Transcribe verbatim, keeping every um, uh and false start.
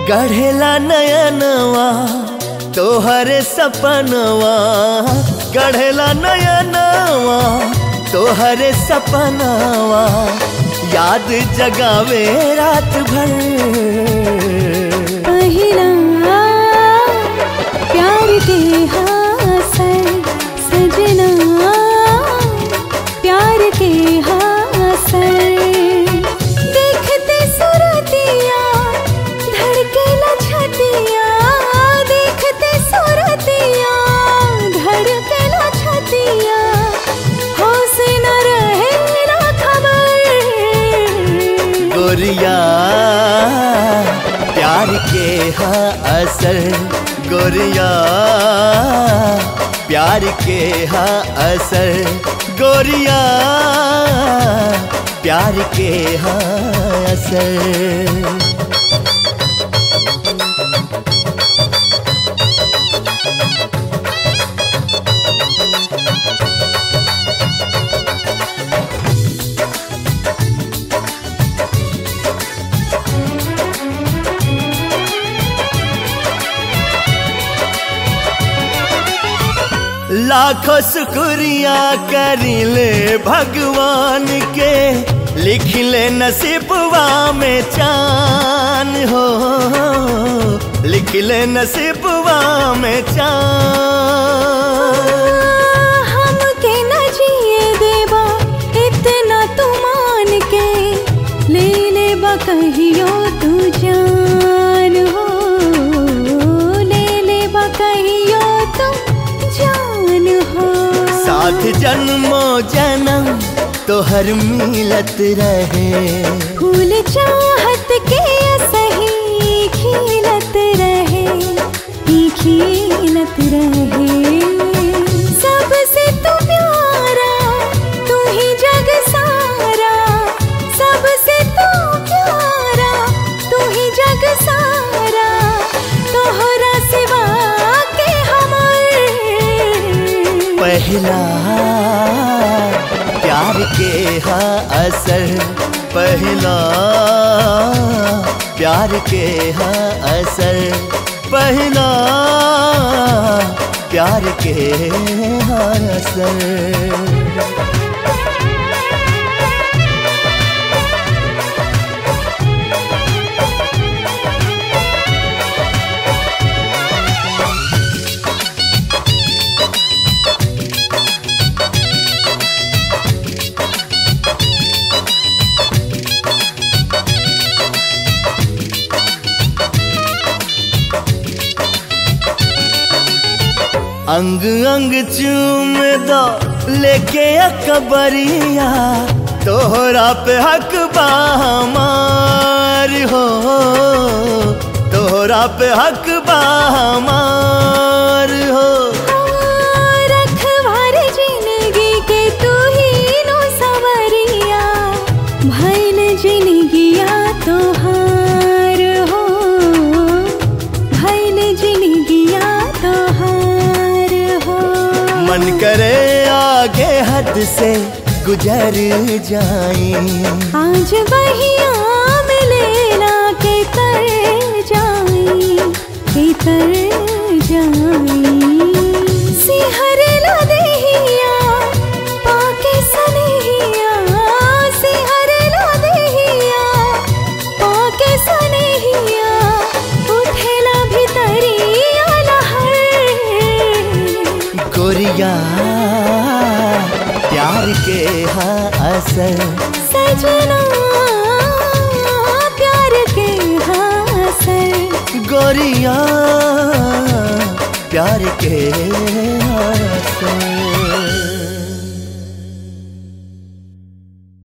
गढ़ेला नयनवा तोहर सपनवा, गढ़ेला नयनवा तोहर सपनवा, याद जगावे रात भर। पहिला प्यार के हासर सजना, प्यार के हासर, देखते सुरतिया धड़के न छतिया, देखते सुरतिया धड़के न छतिया, होश न रहे ना खबर। गोरिया प्यार के हा असर, गोरिया प्यार के हा असर, गोरिया प्यार के हा असर। लाखों शुक्रिया करिले भगवान के, लिख ले नसीबवा में चान हो, लिख ले नसीबवा में चान। हमके न जिए देबा इतना तू मान के, ले ले बा कहियो तू जान हो, ले ले बा कहियो तू जान हो। साथ जन्मों जन्म तोहर मिलत रहे, फूल चाहत के सही खिलत रहे, खिलत रहे। सबसे तू प्यारा तू ही जग सारा, सबसे तू प्यारा तू ही जग सारा, तोहरा सिवा के हमर। पहला प्यार के हा असर, पहला प्यार के हा असर, पहला प्यार के हा असर। अंग अंग चूम दो लेके अकबरिया, तोहरा पे हक बा हमार हो, तोहरा पे हक बा हमार हो। रखवार जिंदगी के तू ही नो सवरिया, भइल जिंदगिया तोहार हो, भइल जिंदगिया तोहार। मन करे आगे हद से गुजर जाए, आज बहिया मिलेला के तर जाई, के तर जाई। सिहरला देहिया पाके सनेहिया, सिहरला देहिया पाके सनेहिया, उठेला भीतरिया लहर। गोरिया प्यार के हा असर, सजना प्यार के हा असर, गोरिया प्यार के हा असर।